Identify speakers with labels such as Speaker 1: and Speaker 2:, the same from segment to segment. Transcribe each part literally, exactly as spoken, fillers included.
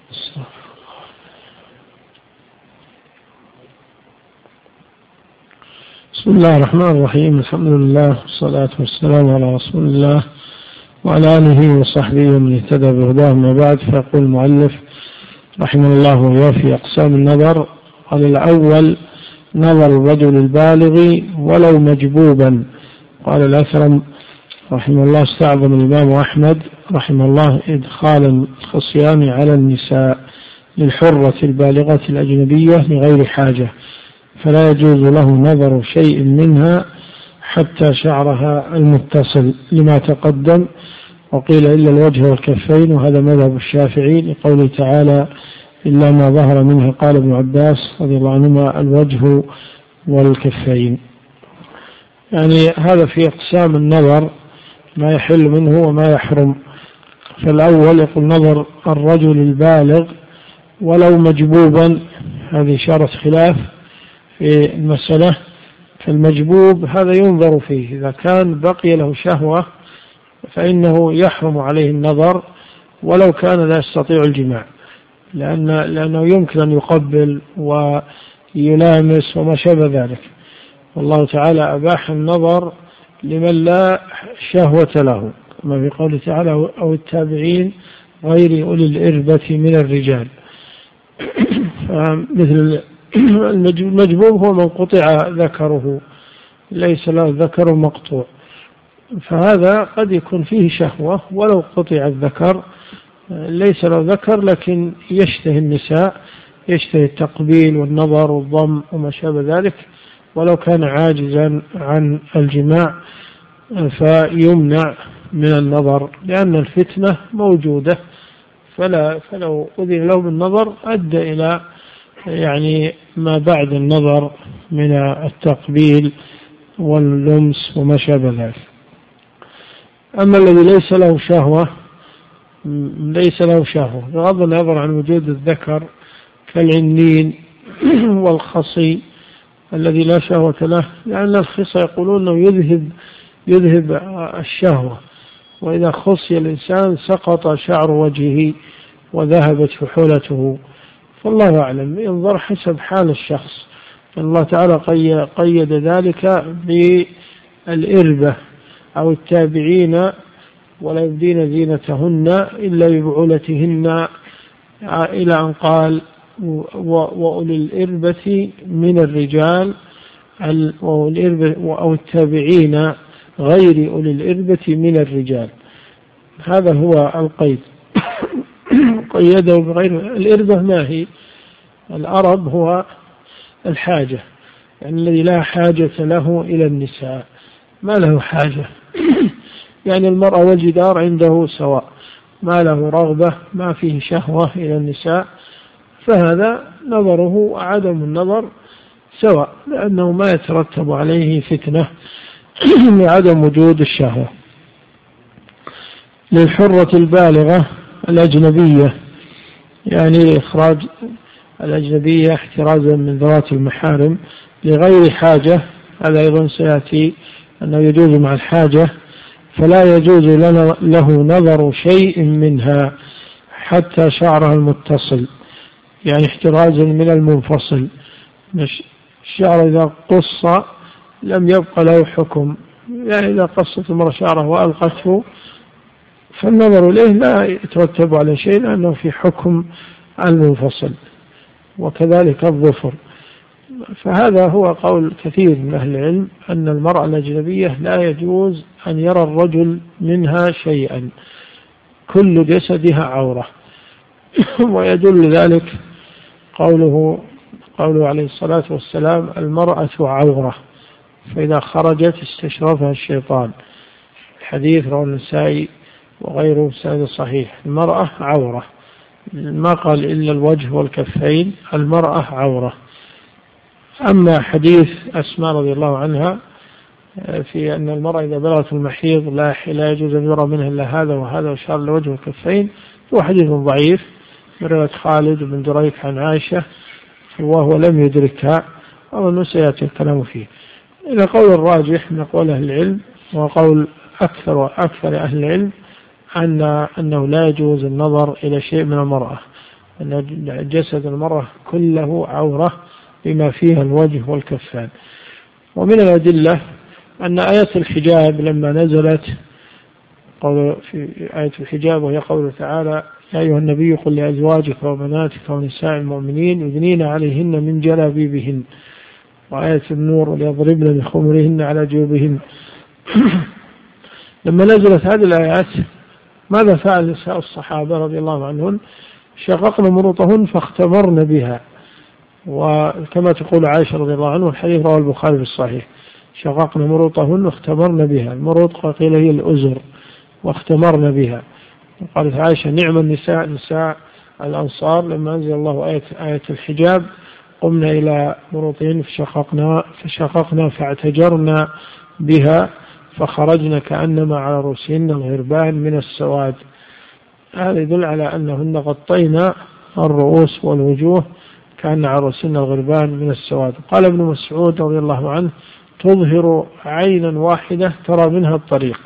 Speaker 1: بسم الله الرحمن الرحيم. الحمد لله والصلاة والسلام على رسول الله وعلى آله وصحبه ومن اهتدى بهداه. ما بعد، فيقول المؤلف رحمه الله وهو في أقسام النظر. قال: الأول نظر الرجل البالغ ولو مجبوبا. قال الأثرم رحمه الله: استعظم الإمام أحمد رحمه الله إدخال الخصيان على النساء للحرة البالغة الأجنبية لغير حاجة، فلا يجوز له نظر شيء منها حتى شعرها المتصل لما تقدم، وقيل إلا الوجه والكفين، وهذا مذهب الشافعي لقوله تعالى: إلا ما ظهر منها. قال ابن عباس رضي الله عنهما: الوجه والكفين. يعني هذا في أقسام النظر، ما يحل منه وما يحرم. فالأول يقول: نظر الرجل البالغ ولو مجبوبا، هذه إشارة خلاف في المسألة. فالمجبوب هذا ينظر فيه، إذا كان بقي له شهوة فإنه يحرم عليه النظر ولو كان لا يستطيع الجماع، لأن لأنه يمكن أن يقبل ويلامس وما شابه ذلك. والله تعالى أباح النظر لمن لا شهوة له، كما في قوله تعالى: أو التابعين غير أولي الإربة من الرجال. فمثل المجبوب هو من قطع ذكره، ليس له ذكر مقطوع، فهذا قد يكون فيه شهوة ولو قطع الذكر، ليس له ذكر لكن يشتهي النساء، يشتهي التقبيل والنظر والضم وما شابه ذلك، ولو كان عاجزا عن الجماع فيمنع من النظر، لأن الفتنة موجودة. فلا فلو أذن له بالنظر أدى إلى يعني ما بعد النظر من التقبيل واللمس وما شابه ذلك. أما الذي ليس له شهوة ليس له شهوة بغض النظر عن وجود الذكر، كالعنين والخصي الذي لا شهوة له، لأن الخصي يقولون أنه يذهب يذهب الشهوة، وإذا خصي الإنسان سقط شعر وجهه وذهبت فحولته. فالله أعلم، ينظر حسب حال الشخص. الله تعالى قيد ذلك بالإربة أو التابعين: ولا يبدين زينتهن إلا ببعولتهن، إلى أن قال: وأولي الإربة من الرجال، أو التابعين غير أولي الإربة من الرجال. هذا هو القيد. قيده بغير الإربة. ما هي الأرب؟ هو الحاجة، يعني الذي لا حاجة له إلى النساء، ما له حاجة يعني المرأة والجدار عنده سواء، ما له رغبة، ما فيه شهوة إلى النساء، فهذا نظره وعدم النظر سواء، لأنه ما يترتب عليه فتنة لعدم وجود الشهوة. للحرة البالغة الأجنبية، يعني إخراج الأجنبية احترازا من ذوات المحارم لغير حاجة، هذا أيضا سيأتي أنه يجوز مع الحاجة، فلا يجوز له نظر شيء منها حتى شعرها المتصل، يعني احترازا من المنفصل. الشعر إذا قص لم يبقى له حكم، يعني إذا قصت المرأة شعره وألقته فالنظر إليه لا يترتب على شيء، لأنه في حكم المنفصل. وكذلك الظفر. فهذا هو قول كثير من أهل العلم، أن المرأة الأجنبية لا يجوز أن يرى الرجل منها شيئا، كل جسدها عورة. ويدل ذلك قوله قوله عليه الصلاة والسلام: المرأة عورة، فإذا خرجت استشرفها الشيطان. الحديث رواه النسائي وغيره سند صحيح. المرأة عورة، ما قال إلا الوجه والكفين، المرأة عورة. أما حديث أسماء رضي الله عنها في أن المرأة إذا بلغت المحيض لا لا يجوز أن يرى منها إلا هذا وهذا، وشار الوجه والكفين، هو حديث ضعيف من رواية خالد بن دريك عن عائشة، وهو لم يدركها، أو أنه سيأتي الكلام فيه. إلى قول الراجح من قول أهل العلم، وقول أكثر وأكثر أهل العلم، أن أنه لا يجوز النظر إلى شيء من المرأة، أن جسد المرأة كله عورة بما فيها الوجه والكفان. ومن الأدلة أن آية الحجاب لما نزلت، قول في آية الحجاب وهي قوله تعالى: يا أيها النبي قل لأزواجك وبناتك ونساء المؤمنين يدنين عليهن من جلابيبهن، وآية النور: وليضربن بخمرهن على جيوبهن. لما نزلت هذه الآيات ماذا فعل نساء الصحابة رضي الله عنهن؟ شققن مروطهن فاختمرن بها، وكما تقول عائشة رضي الله عنها الحديث رواه البخاري في الصحيح: شققن مروطهن واختمرن بها. المروط قيل هي الأزر، واختمرن بها. قالت عائشة: نعم النساء نساء الأنصار لما أنزل الله آية, آية الحجاب قمنا إلى مروطهن فشققنا, فشققنا فاعتجرنا بها فخرجنا كأنما على رؤوسهن الغربان من السواد. هذا يدل على أنهن غطينا الرؤوس والوجوه كأن على رؤوسهن الغربان من السواد. قال ابن مسعود رضي الله عنه: تظهر عينا واحدة ترى منها الطريق.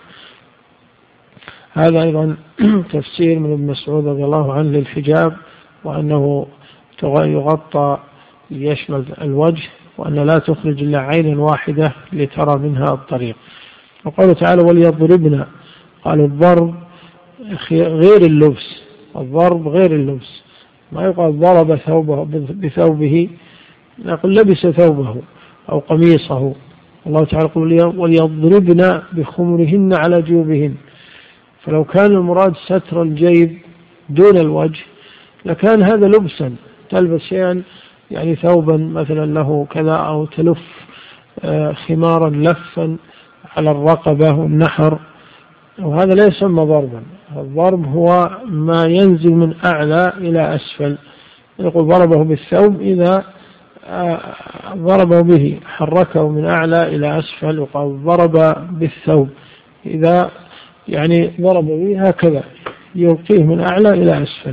Speaker 1: هذا أيضا تفسير من ابن مسعود رضي الله عنه للحجاب، وأنه يغطى ليشمل الوجه، وأن لا تخرج إلا عينا واحدة لترى منها الطريق. وقال تعالى: وليضربن. قال الضرب غير اللبس، الضرب غير اللبس، ما يقال ضرب ثوبه بثوبه، يقول لبس ثوبه أو قميصه. الله تعالى يقول: وليضربن بخمرهن على جيوبهن. فلو كان المراد ستر الجيب دون الوجه لكان هذا لبسا، تلبس شيئا يعني ثوبا مثلا له كذا، أو تلف خمارا لفا على الرقبة والنحر، وهذا لا يسمى ضربا. الضرب هو ما ينزل من أعلى إلى أسفل. يقول ضربه بالثوب إذا ضربه به حركه من أعلى إلى أسفل، وقال ضرب بالثوب إذا يعني ضرب به هكذا يلقيه من أعلى إلى أسفل.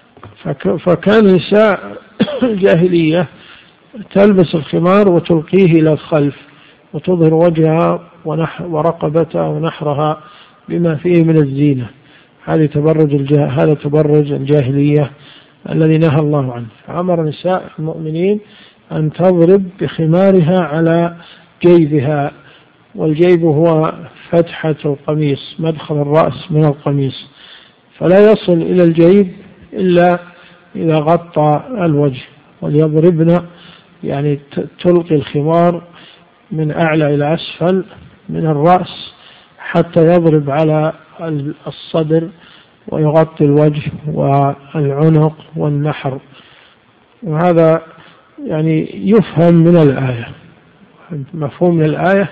Speaker 1: فكان نساء الجاهلية تلبس الخمار وتلقيه إلى الخلف وتظهر وجهها ورقبتها ونحرها بما فيه من الزينة. هذا تبرج هذا تبرج الجاهلية الذي نهى الله عنه. فأمر نساء المؤمنين أن تضرب بخمارها على جيبها، والجيب هو فتحة القميص، مدخل الرأس من القميص، فلا يصل إلى الجيب إلا إذا غطى الوجه. وليضربن يعني تلقي الخمار من أعلى إلى أسفل من الرأس حتى يضرب على الصدر ويغطي الوجه والعنق والنحر. وهذا يعني يفهم من الآية، مفهوم من الآية،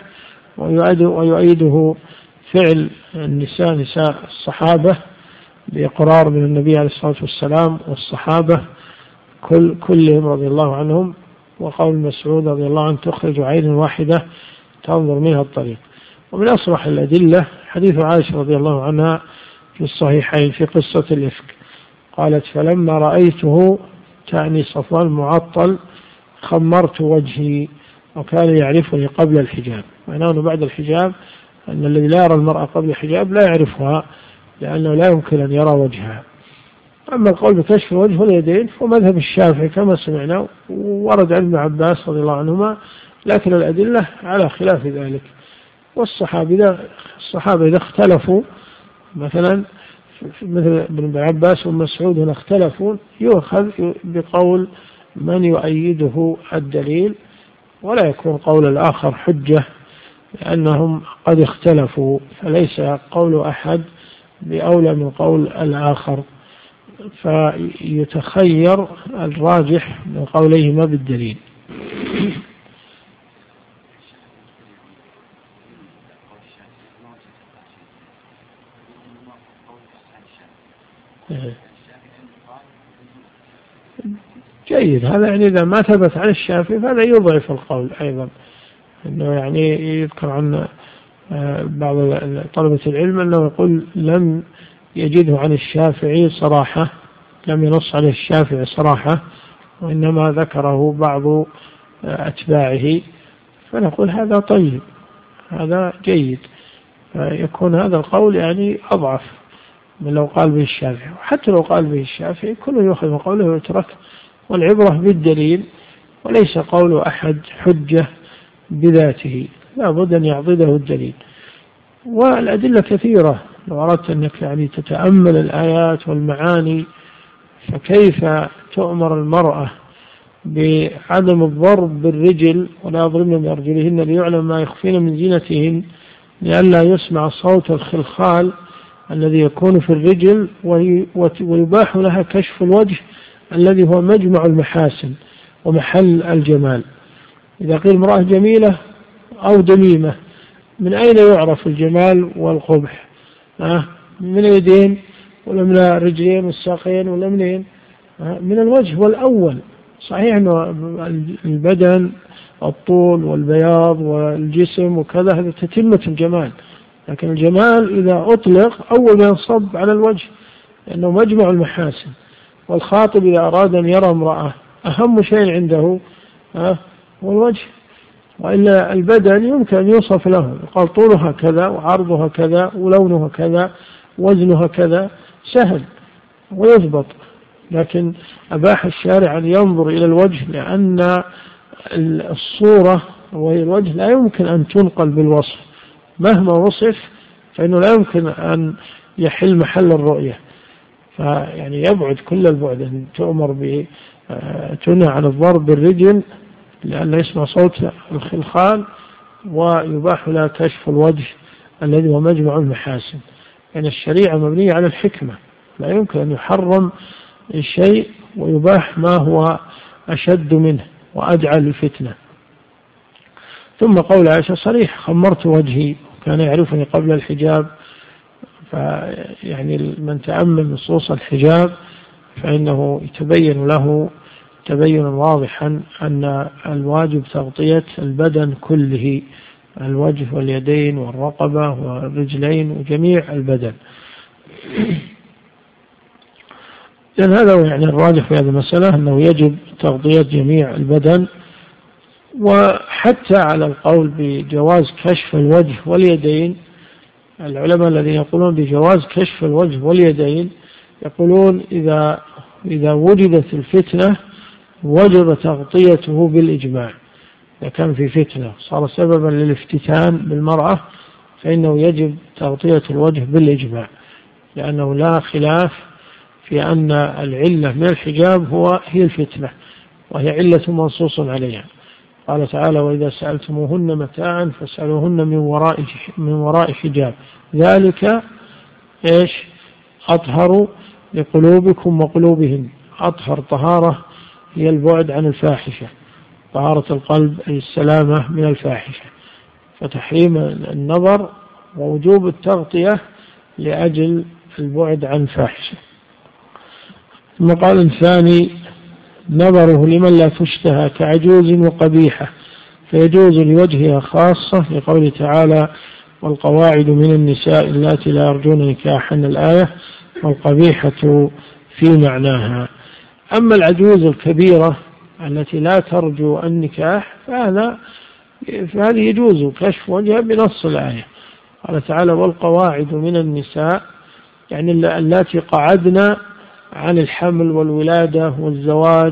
Speaker 1: ويؤيده فعل النساء نساء الصحابة بإقرار من النبي عليه الصلاة والسلام والصحابة كل كلهم رضي الله عنهم، وقول مسعود رضي الله عنه: تخرج عين واحدة تنظر منها الطريق. ومن أصرح الأدلة حديث عائشة رضي الله عنها في الصحيحين في قصة الإفك، قالت: فلما رأيته، تعني صفوان معطل، خمرت وجهي، وكان يعرفني قبل الحجاب. معناه بعد الحجاب أن الذي لا يرى المرأة قبل الحجاب لا يعرفها، لأنه لا يمكن أن يرى وجهها. أما القول بكشف الوجه واليدين فمذهب الشافعي كما سمعنا، ورد عن ابن عباس رضي الله عنهما، لكن الأدلة على خلاف ذلك. والصحابة الصحابة إذا اختلفوا، مثلا مثل ابن عباس ومسعود هنا اختلفوا، يؤخذ بقول من يؤيده الدليل، ولا يكون قول الآخر حجة، لأنهم قد اختلفوا، فليس قول أحد بأولى من قول الآخر، فيتخير الراجح من قوليهما بالدليل. جيد، هذا يعني إذا ما ثبت عن الشافعي فهذا يضعف القول أيضا، إنه يعني يذكر عن بعض طلبة العلم أنه يقول لم يجده عن الشافعي صراحة، لم ينص عليه الشافعي صراحة، وإنما ذكره بعض أتباعه، فنقول هذا طيب، هذا جيد، فيكون هذا القول يعني أضعف، من لو قال به الشافعي. وحتى لو قال به الشافعي كله يؤخذ من قوله ويترك، والعبرة بالدليل وليس قول أحد حجة بذاته، لا بد أن يعضده الدليل. والأدلة كثيرة، لو أردت أنك يعني تتأمل الآيات والمعاني، فكيف تؤمر المرأة بعدم الضرب بالرجل ولا يضربن بأرجلهن ليعلم ما يخفين من زينتهن لئلا يسمع صوت الخلخال الذي يكون في الرجل، ويباح لها كشف الوجه الذي هو مجمع المحاسن ومحل الجمال. إذا قيل امرأة جميلة أو دميمة، من أين يعرف الجمال والقبح؟ أه؟ من اليدين ولا من الرجلين والساقين ولا منين؟ أه؟ من الوجه. والأول صحيح أنه البدن الطول والبياض والجسم وكذا هذا تتمة الجمال، لكن الجمال إذا أطلق أول ما ينصب على الوجه لأنه مجمع المحاسن. والخاطب إذا أراد أن يرى امرأة أهم شيء عنده أه هو الوجه، وإلا البدن يمكن أن يوصف له، قال طولها كذا وعرضها كذا ولونها كذا وزنها كذا، سهل ويضبط. لكن أباح الشارع أن ينظر إلى الوجه لأن الصورة وهي الوجه لا يمكن أن تنقل بالوصف، مهما وصف فإنه لا يمكن أن يحل محل الرؤية. فيعني يبعد كل البعد أن تؤمر بتنهى عن الضرب بالرجل لأن يسمع صوت الخلخال، ويباح لها كشف الوجه الذي هو مجمع المحاسن. يعني الشريعة مبنية على الحكمة، لا يمكن أن يحرم الشيء ويباح ما هو أشد منه وأدعى للفتنة. ثم قول عائشة صريح: خمرت وجهي كان يعرفني قبل الحجاب. فيعني من تأمل نصوص الحجاب فإنه يتبين له تبينا واضحا أن الواجب تغطية البدن كله، الوجه واليدين والرقبة والرجلين وجميع البدن. لأن هذا هو يعني الراجح في هذه المسألة، أنه يجب تغطية جميع البدن. وحتى على القول بجواز كشف الوجه واليدين، العلماء الذين يقولون بجواز كشف الوجه واليدين يقولون إذا إذا وجدت الفتنة وجب تغطيته بالإجماع. إذا كان في فتنة صار سببا للافتتان بالمرأة فإنه يجب تغطية الوجه بالإجماع، لأنه لا خلاف في أن العلة من الحجاب هو هي الفتنة، وهي علة منصوص عليها. قال تعالى: وإذا سألتموهن متاعا فاسألوهن من وراء من وراء حجاب ذلك إيش أطهر لقلوبكم وقلوبهن. أطهر طهارة هي البعد عن الفاحشة، طهارة القلب أي السلامة من الفاحشة. فتحريم النظر ووجوب التغطية لأجل البعد عن الفاحشة. ثم قال الثاني: نظره لمن لا تشتهى كعجوز وقبيحة فيجوز لوجهها خاصة، لقول تعالى: والقواعد من النساء اللاتي لا يرجون نكاحا، الآية، والقبيحة في معناها. أما العجوز الكبيرة التي لا ترجو النكاح فهذا فهذه يجوز كشف وجهها بنص الآية. قال تعالى: والقواعد من النساء، يعني اللاتي قعدنا عن الحمل والولادة والزواج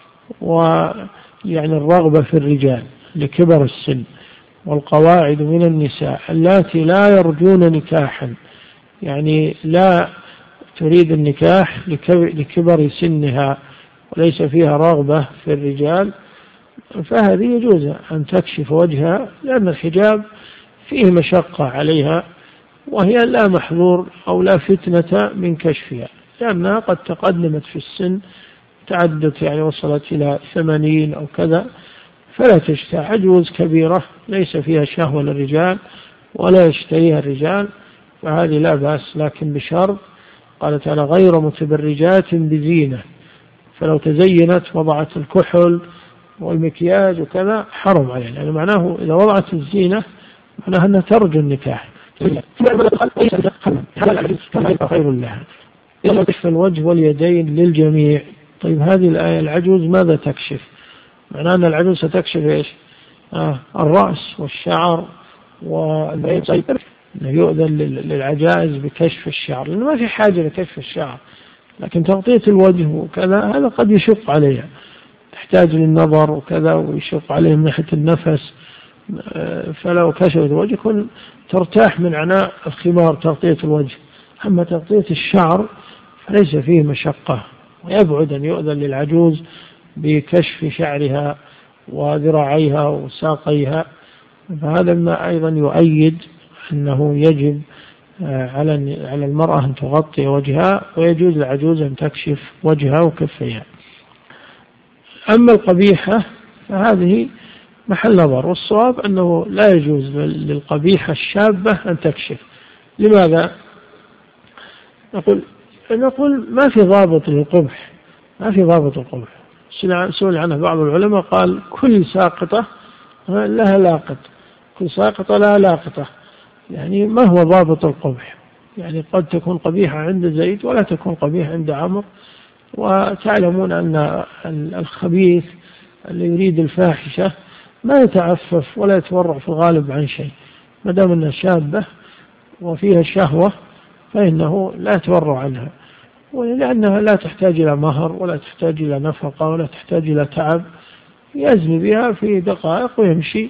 Speaker 1: ويعني الرغبة في الرجال لكبر السن. والقواعد من النساء اللاتي لا يرجون نكاحا، يعني لا تريد النكاح لكبر سنها وليس فيها رغبة في الرجال، فهذه يجوز أن تكشف وجهها، لأن الحجاب فيه مشقة عليها وهي لا محظور أو لا فتنة من كشفها، لأنها قد تقدمت في السن، تعدت يعني وصلت إلى ثمانين أو كذا، فلا تشتهى. عجوز كبيرة ليس فيها شهوة للرجال ولا يشتهيها الرجال، فهذه لا بأس، لكن بشرط قال تعالى: غير متبرجات بزينة. فلو تزينت وضعت الكحل والمكياج وكذا حرم عليها، يعني معناه إذا وضعت الزينة معناها أنها ترجو النكاح، خير لها. إذا كشف الوجه واليدين للجميع. طيب هذه الآية العجوز ماذا تكشف؟ معناه أن العجوز ستكشف إيش؟ آه الرأس والشعر والبيت، أنه يؤذن للعجائز بكشف الشعر، لأنه ما في حاجة لكشف الشعر، لكن تغطية الوجه وكذا هذا قد يشق عليها، تحتاج للنظر وكذا ويشق عليه من ناحية النفس، فلو كشفت الوجه يكون ترتاح من عناء الخمار تغطية الوجه. أما تغطية الشعر فليس فيه مشقة، ويبعد أن يؤذن للعجوز بكشف شعرها وذراعيها وساقيها. فهذا ما أيضا يؤيد أنه يجب على على المرأة أن تغطي وجهها، ويجوز للعجوز أن تكشف وجهها وكفيها. أما القبيحة فهذه محل نظر، والصواب أنه لا يجوز للقبيحة الشابة أن تكشف. لماذا؟ نقول نقول ما في ضابط للقبح، ما في ضابط القبح. سئل عنه بعض العلماء قال كل ساقطة لها لاقط، كل ساقطة لها لاقطة، يعني ما هو ضابط القبح؟ يعني قد تكون قبيحة عند زيد ولا تكون قبيحة عند عمرو. وتعلمون أن الخبيث اللي يريد الفاحشة ما يتعفف ولا يتورع في الغالب عن شيء، ما دام أنها شابة وفيها الشهوة فإنه لا يتورع عنها، ولأنها لا تحتاج إلى مهر ولا تحتاج إلى نفقة ولا تحتاج إلى تعب، يزني بها في دقائق ويمشي.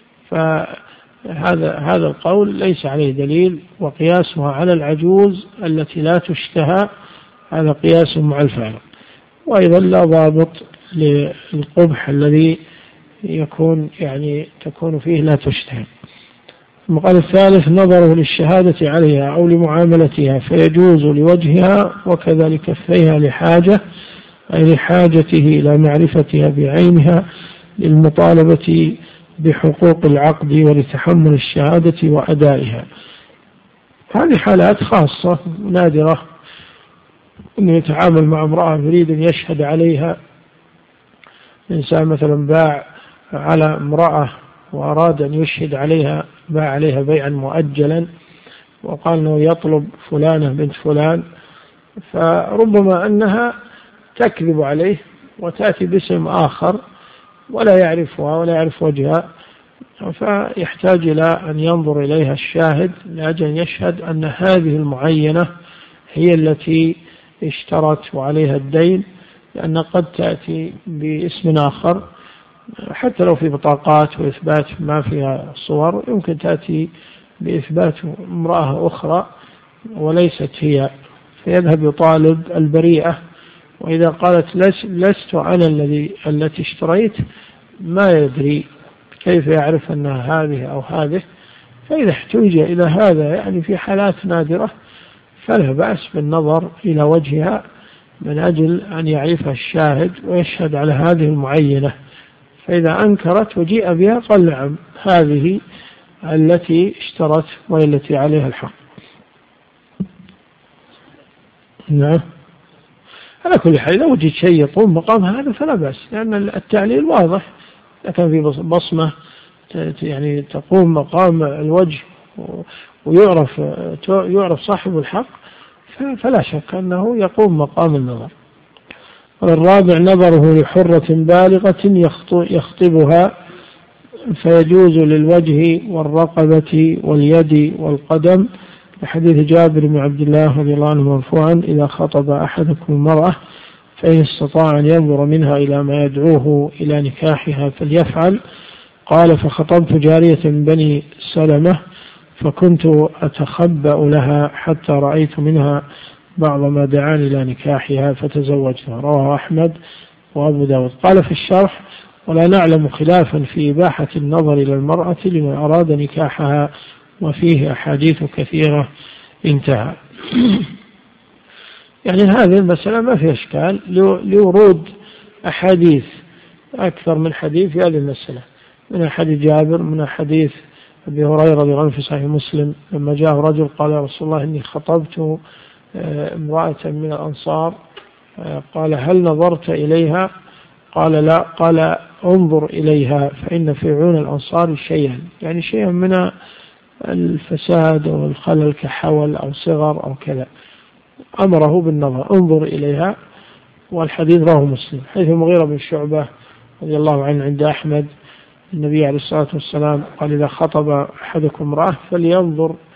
Speaker 1: فهذا هذا القول ليس عليه دليل، وقياسها على العجوز التي لا تشتهى هذا قياس مع الفارق. وأيضا لا ضابط للقبح الذي يكون يعني تكون فيه لا تشتهى. المقال الثالث نظره للشهادة عليها أو لمعاملتها، فيجوز لوجهها وكذا لكفيها لحاجة، أي لحاجته إلى معرفتها بعينها للمطالبة بحقوق العقد ولتحمل الشهادة وأدائها. هذه حالات خاصة نادرة، أنه يتعامل مع امرأة يريد أن يشهد عليها. إنسان مثلا باع على امرأة وأراد أن يشهد عليها، باع عليها بيعا مؤجلا وقال أنه يطلب فلانة بنت فلان، فربما أنها تكذب عليه وتأتي باسم آخر ولا يعرفها ولا يعرف وجهها، فيحتاج إلى أن ينظر إليها الشاهد لأجل أن يشهد أن هذه المعينة هي التي اشترت وعليها الدين، لأن قد تأتي باسم آخر حتى لو في بطاقات وإثبات ما فيها صور، يمكن تأتي بإثبات امرأة أخرى وليست هي، فيذهب يطالب البريئة. وإذا قالت لست أنا الذي التي اشتريت، ما يدري كيف يعرف أنها هذه أو هذه. فإذا احتوج إلى هذا يعني في حالات نادرة فلا بأس بالنظر إلى وجهها من أجل أن يعرفها الشاهد ويشهد على هذه المعينة. فإذا أنكرت وجيء بها قال نعم هذه التي اشترت وهي التي عليها الحق. نعم. على كل حال إذا وجد شيء يقوم مقام هذا فلا بأس، لأن التعليل واضح. لكن في بصمة يعني تقوم مقام الوجه ويعرف يعرف صاحب الحق فلا شك أنه يقوم مقام النظر. الرابع نظره لحرة بالغة يخطبها، فيجوز للوجه والرقبة واليد والقدم، لحديث جابر بن عبد الله رضي الله عنه مرفوعا: إذا خطب أحدكم المرأة فإن استطاع أن ينظر منها إلى ما يدعوه إلى نكاحها فليفعل. قال: فخطبت جارية من بني سلمة فكنت أتخبأ لها حتى رأيت منها بعض ما دعاني إلى نكاحها فتزوجتها. رواه أحمد وأبو داود. قال في الشرح: ولا نعلم خلافا في إباحة النظر إلى المرأة لمن أراد نكاحها، وفيه أحاديث كثيرة. انتهى. يعني هذه المسألة ما في إشكال لورود أحاديث أكثر من حديث في هذه المسألة، من حديث جابر، من حديث أبي هريرة رضي الله عنه في صحيح مسلم لما جاء رجل قال: يا رسول الله إني خطبت امرأة من الأنصار، قال: هل نظرت إليها؟ قال: لا. قال: انظر إليها فإن في عيون الأنصار شيئا، يعني شيئا من الفساد أو الخلل كحول أو صغر أو كذا. أمره بالنظر، انظر إليها. والحديث رواه مسلم. حيث المغيرة بن شعبة رضي الله عنه عند أحمد النبي عليه الصلاة والسلام قال: إذا خطب أحدكم امرأة فلينظر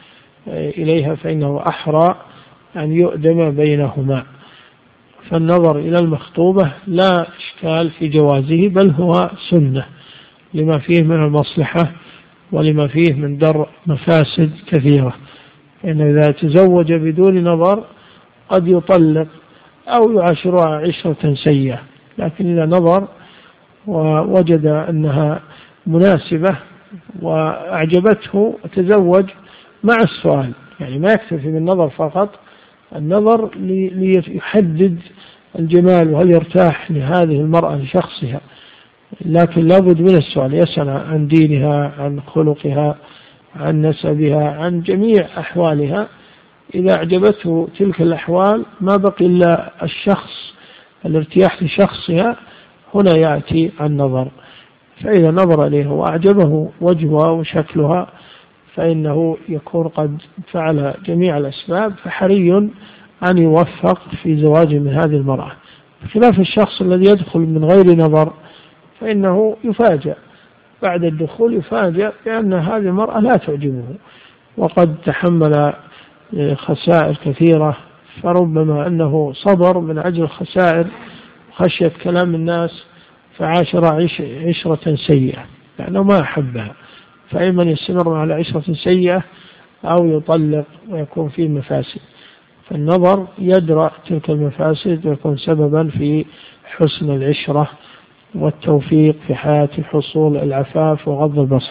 Speaker 1: إليها فإنه أحرى أن يؤدم بينهما. فالنظر إلى المخطوبة لا إشكال في جوازه، بل هو سنة لما فيه من المصلحة ولما فيه من درء مفاسد كثيرة. إن إذا تزوج بدون نظر قد يطلق أو يعاشرها عشرة سيئة، لكن إذا نظر ووجد أنها مناسبة وأعجبته تزوج مع السؤال، يعني ما يكتفي بالنظر فقط، النظر ليحدد الجمال وهل يرتاح لهذه المرأة لشخصها، لكن لابد من السؤال، يسأل عن دينها، عن خلقها، عن نسبها، عن جميع أحوالها. إذا أعجبته تلك الأحوال ما بقي إلا الشخص، الارتياح لشخصها، هنا يأتي النظر. فإذا نظر إليها وأعجبه وجهها وشكلها فإنه يكون قد فعل جميع الأسباب، فحري أن يوفق في زواج من هذه المرأة، بخلاف الشخص الذي يدخل من غير نظر فإنه يفاجأ بعد الدخول، يفاجأ بأن هذه المرأة لا تعجبه وقد تحمل خسائر كثيرة، فربما أنه صبر من أجل الخسائر خشية كلام الناس فعاشر عشرة سيئة لأنه ما أحبها، فإما يستمر على عشرة سيئة أو يطلق ويكون فيه مفاسد. فالنظر يدرأ تلك المفاسد ويكون سببا في حسن العشرة والتوفيق في حياة حصول العفاف وغض البصر.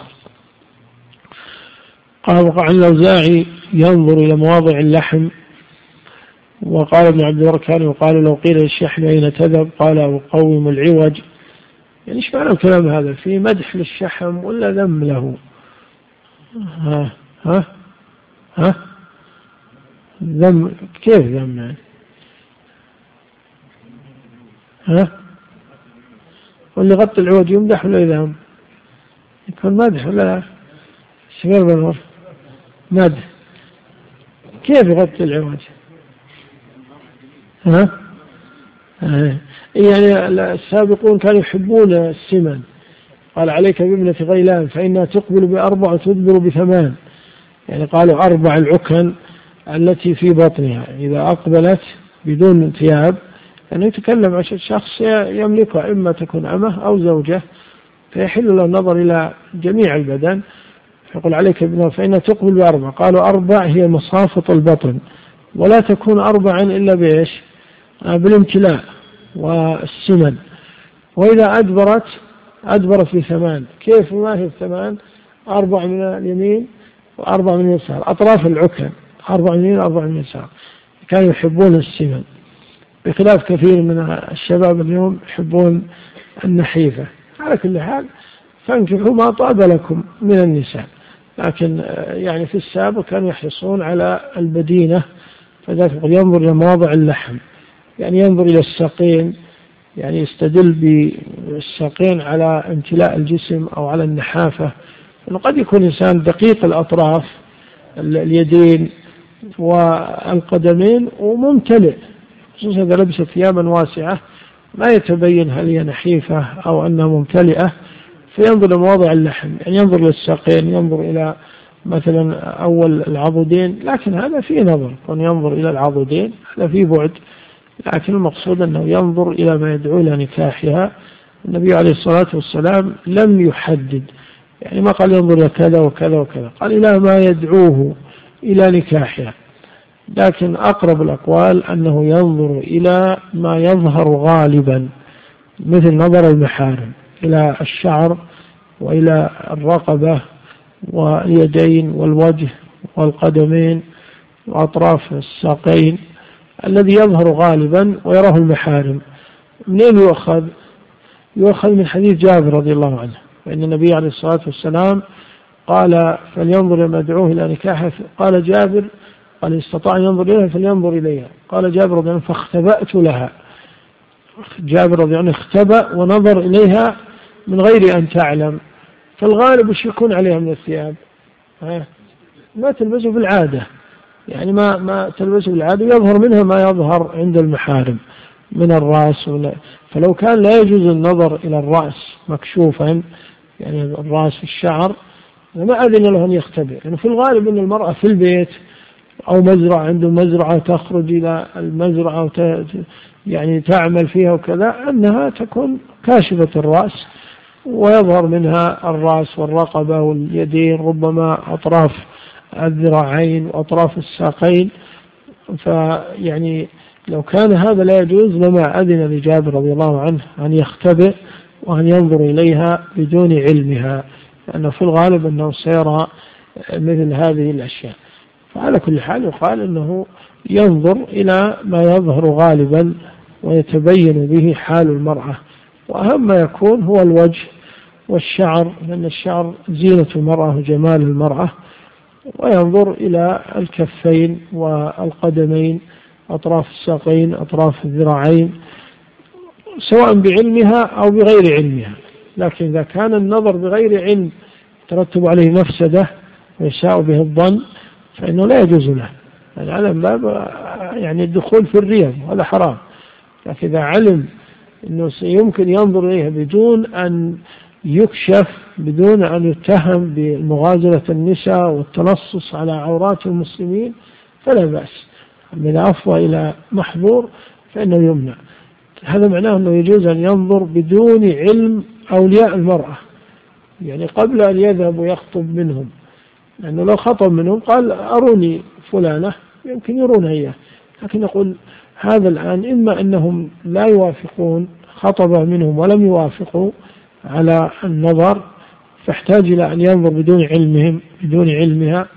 Speaker 1: قال وقع الأوزاعي ينظر إلى مواضع اللحم. وقال ابن عبد البر كان يقال لو قيل للشحم أين تذهب قال أقوم العوج. يعني ايش معنى الكلام هذا؟ في مدح للشحم ولا ذم له؟ ها ها ها ذم؟ كيف ذم يعني؟ ها واللي غطي العوج يمدح ولا يذم؟ يكون مدح ولا لا؟ شغل بالمر مدح. كيف يغطي العوج؟ ها آه. يعني السابقون كانوا يحبون السمن، قال عليك بابنة غيلان فإنها تقبل بأربع وتدبر بثمان، يعني قالوا أربع العكن التي في بطنها إذا أقبلت بدون ثياب، يعني يتكلم عن شخص يملكها، إما تكون أمه أو زوجة، فيحل له النظر إلى جميع البدن، يقول عليك بابنة فإنها تقبل بأربع. قالوا أربع هي مصافط البطن، ولا تكون أربعا إلا بإيش؟ بالامتلاء والسمن. وإذا أدبرت أدبرت في ثمان. كيف؟ ما هي الثمان؟ أربع من اليمين وأربع من اليسار، أطراف العكن، أربع من اليمين وأربع من اليسار. كانوا يحبون السمن، بخلاف كثير من الشباب اليوم يحبون النحيفة. على كل حال فانكحوا ما طاب لكم من النساء، لكن يعني في السابق كانوا يحرصون على البدينة، فذلك ينظر إلى مواضع اللحم، يعني ينظر إلى الساقين، يعني يستدل بالساقين على امتلاء الجسم أو على النحافة، لأنه قد يكون إنسان دقيق الأطراف اليدين والقدمين وممتلئ، خصوصا إذا لبس ثيابا واسعة ما يتبين هل هي نحيفة أو أنها ممتلئة، فينظر إلى مواضع اللحم، يعني ينظر إلى الساقين، ينظر إلى مثلا أول العضدين، لكن هذا فيه نظر، كون ينظر إلى العضدين هذا فيه بعد، لكن المقصود أنه ينظر إلى ما يدعو إلى نكاحها. النبي عليه الصلاة والسلام لم يحدد، يعني ما قال ينظر إلى كذا وكذا وكذا، قال إلى ما يدعوه إلى نكاحها، لكن أقرب الأقوال أنه ينظر إلى ما يظهر غالبا مثل نظر المحارم، إلى الشعر وإلى الرقبة واليدين والوجه والقدمين وأطراف الساقين، الذي يظهر غالبا ويراه المحارم. منين يؤخذ؟ يؤخذ من حديث جابر رضي الله عنه، وإن النبي عليه الصلاة والسلام قال فلينظر ما يدعوه إلى نكاحه، قال جابر قال استطاع ينظر إليها فلينظر إليها، قال جابر رضي الله عنه فاختبأت لها. جابر رضي الله عنه اختبأ ونظر إليها من غير أن تعلم، فالغالب وش يكون عليها من الثياب؟ ها؟ ما تلبسه بالعادة، يعني ما ما تلبسه بالعادة، يظهر منها ما يظهر عند المحارم من الرأس، فلو كان لا يجوز النظر إلى الرأس مكشوفا، يعني الرأس في الشعر، ما أذن له أن يختبئ، يعني في الغالب أن المرأة في البيت أو مزرعة عنده مزرعة تخرج إلى المزرعة وت... يعني تعمل فيها وكذا، أنها تكون كاشفة الرأس ويظهر منها الرأس والرقبة واليدين، ربما أطراف الذراعين وأطراف الساقين. فيعني لو كان هذا لا يجوز لما أذن لجابر رضي الله عنه أن يختبئ وأن ينظر إليها بدون علمها، لأنه في الغالب أنه سيرى مثل هذه الأشياء. فعلى كل حال يقال أنه ينظر إلى ما يظهر غالبا ويتبين به حال المرأة، وأهم ما يكون هو الوجه والشعر، لأن الشعر زينة المرأة وجمال المرأة. وينظر إلى الكفين والقدمين، أطراف الساقين، أطراف الذراعين، سواء بعلمها أو بغير علمها. لكن إذا كان النظر بغير علم ترتب عليه مفسدة ويساء به الظن فإنه لا يجوز له، يعني على باب يعني الدخول في الرياء هذا حرام. لكن إذا علم أنه سيمكن ينظر إليها بدون أن يكشف، بدون أن يتهم بمغازلة النساء والتلصص على عورات المسلمين فلا بأس. من أفضى إلى محظور فإنه يمنع. هذا معناه أنه يجوز أن ينظر بدون علم أولياء المرأة، يعني قبل أن يذهب ويخطب منهم، لأنه لو خطب منهم قال أروني فلانة يمكن يرون إياه. لكن نقول هذا الآن إما أنهم لا يوافقون، خطب منهم ولم يوافقوا على النظر فاحتاج إلى أن ينظر بدون علمهم بدون علمها،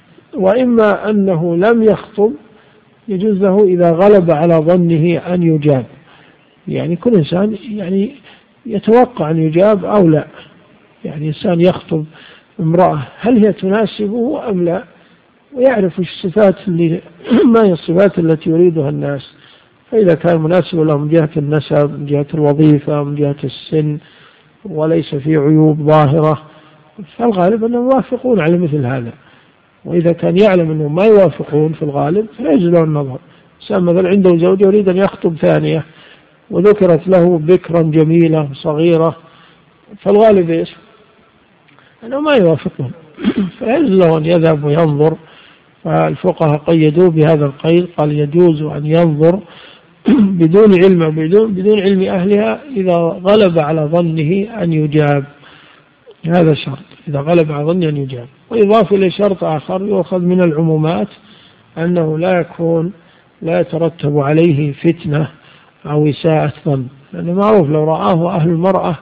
Speaker 1: وإما أنه لم يخطب يجوز له إذا غلب على ظنه أن يجاب. يعني كل إنسان يعني يتوقع أن يجاب أو لا، يعني إنسان يخطب امرأة هل هي تناسبه أم لا، ويعرف الصفات اللي ما هي الصفات التي يريدها الناس. فإذا كان مناسب له من جهة النسب، من جهة الوظيفة، من جهة السن، وليس فيه عيوب ظاهرة، فالغالب أنهم يوافقون على مثل هذا. وإذا كان يعلم أنهم ما يوافقون في الغالب فلا يجوز له النظر. مثلا عنده زوجة يريد أن يخطب ثانية وذكرت له بكرا جميلة صغيرة، فالغالب إيش؟ أنه ما يوافقون فيجوز له أن يذهب وينظر. فالفقهاء قيدوا بهذا القيد، قال يجوز أن ينظر بدون علم بدون بدون علم أهلها إذا غلب على ظنه أن يجاب. هذا شرط، إذا غلب على ظنه أن يجاب. وإضاف إلى شرط آخر يؤخذ من العمومات أنه لا يكون لا يترتب عليه فتنة أو إساءة ظن، لأنه معروف لو رآه أهل المرأة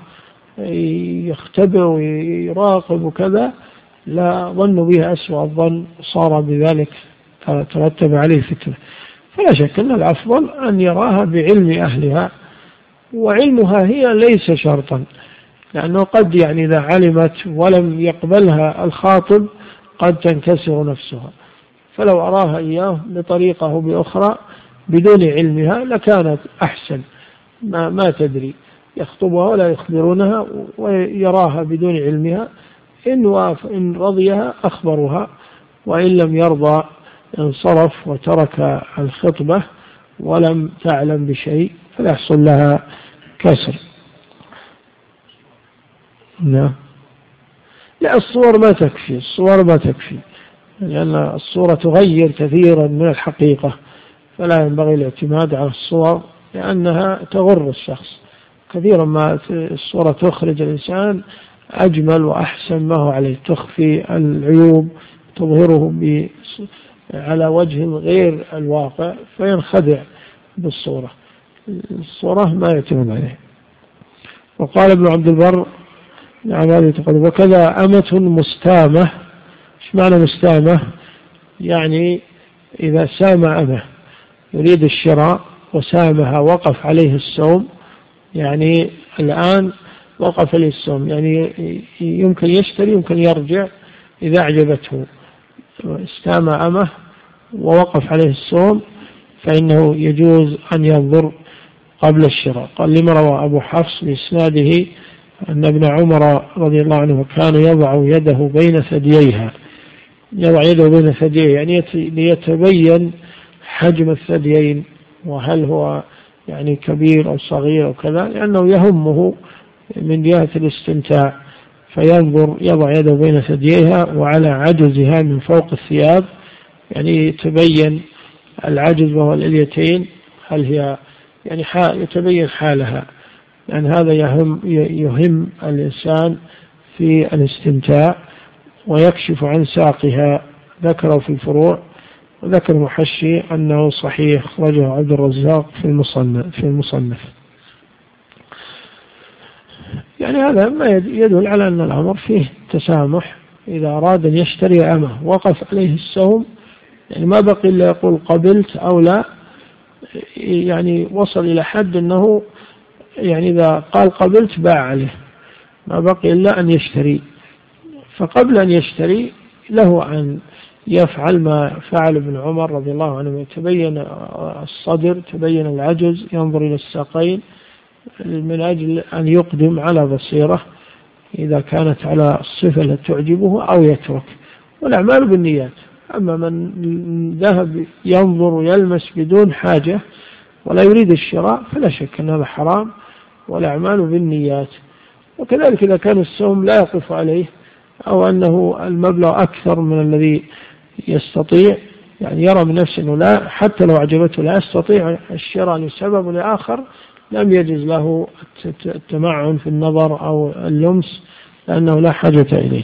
Speaker 1: يختبئ ويراقب وكذا لا ظنوا به أسوأ الظن، صار بذلك ترتب عليه فتنة. فلا شك أن الأفضل أن يراها بعلم أهلها، وعلمها هي ليس شرطا، لأنه قد يعني إذا علمت ولم يقبلها الخاطب قد تنكسر نفسها. فلو أراها إياه بطريقة أو بأخرى بدون علمها لكانت أحسن. ما, ما تدري، يخطبها ولا يخبرونها ويراها بدون علمها، إن, واف إن رضيها أخبرها، وإن لم يرضى انصرف وترك الخطبة ولم تعلم بشيء فلا يحصل لها كسر. لا لا الصور ما تكفي، الصور ما تكفي، لأن الصورة تغير كثيرا من الحقيقة، فلا ينبغي الاعتماد على الصور لأنها تغر الشخص كثيرا. ما الصورة تخرج الإنسان أجمل وأحسن ما هو عليه، تخفي العيوب، تظهره على وجه غير الواقع فينخدع بالصورة. الصورة ما يعتمد عليه. وقال ابن عبد البر نعم هذه تقول وكذا أمة مستامة. ايش معنى مستامة؟ يعني إذا سام أمة يريد الشراء وسامها وقف عليه السوم، يعني الآن وقف عليه السوم، يعني يمكن يشتري يمكن يرجع إذا أعجبته. استام أمه ووقف عليه السوم فإنه يجوز أن ينظر قبل الشراء. قال لما روى أبو حفص بإسناده أن ابن عمر رضي الله عنه كان يضع يده بين ثدييها، يضع يده بين ثدييه يعني ليتبين حجم الثديين وهل هو يعني كبير أو صغير أو كذا، لأنه يهمه من جهة الاستمتاع، فينظر يضع يده بين ثدييها وعلى عجزها من فوق الثياب يعني تبين العجز وهو الإليتين هل هي يعني يتبين حالها، لأن هذا يهم, يهم الإنسان في الاستمتاع ويكشف عن ساقها. ذكره في الفروع، وذكر المحشي أنه صحيح أخرجه عبد الرزاق في المصنف, في المصنف. يعني هذا ما يدل على أن الأمر فيه تسامح. إذا أراد أن يشتري أمه وقف عليه السوم، يعني ما بقي إلا يقول قبلت أو لا، يعني وصل إلى حد أنه يعني إذا قال قبلت باع عليه، ما بقي إلا أن يشتري. فقبل أن يشتري له أن يفعل ما فعل ابن عمر رضي الله عنه، تبين الصدر، تبين العجز، ينظر إلى الساقين من أجل أن يقدم على بصيرة إذا كانت على الصفة التي تعجبه أو يترك. والأعمال بالنيات. أما من ذهب ينظر ويلمس بدون حاجة ولا يريد الشراء فلا شك أن هذا حرام، والأعمال بالنيات. وكذلك إذا كان السوم لا يقف عليه أو أنه المبلغ أكثر من الذي يستطيع، يعني يرى من نفسه أنه لا، حتى لو أعجبته لا يستطيع الشراء لسبب لآخر، لم يجز له التمعن في النظر أو اللمس لأنه لا حاجة إليه.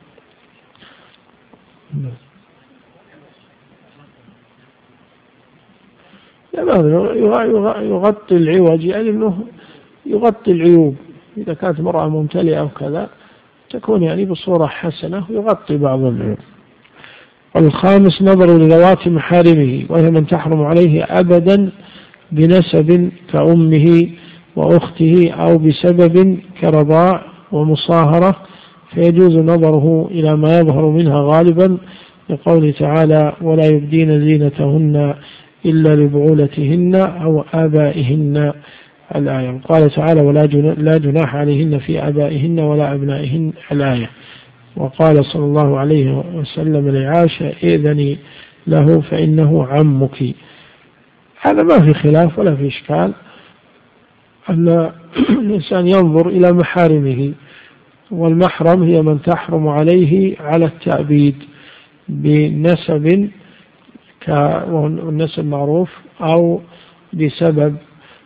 Speaker 1: يغطي العوج، يعني أنه يغطي العيوب. إذا كانت مرأة ممتلئة أو كذا تكون يعني بصورة حسنة ويغطي بعض العيوب. والخامس نظر لذوات محارمه، وهي من تحرم عليه أبدا بنسب كأمه وأخته أو بسبب كرضاع ومصاهرة، فيجوز نظره إلى ما يظهر منها غالبا، لقوله تعالى ولا يبدين زينتهن إلا لبعولتهن أو آبائهن الآية. قال تعالى ولا لا جناح عليهن في آبائهن ولا أبنائهن الآية. وقال صلى الله عليه وسلم لعائشة إذني له فإنه عمك. هذا ما في خلاف ولا في إشكال أن الإنسان ينظر إلى محارمه، والمحرم هي من تحرم عليه على التأبيد بنسب كالنسب معروف أو بسبب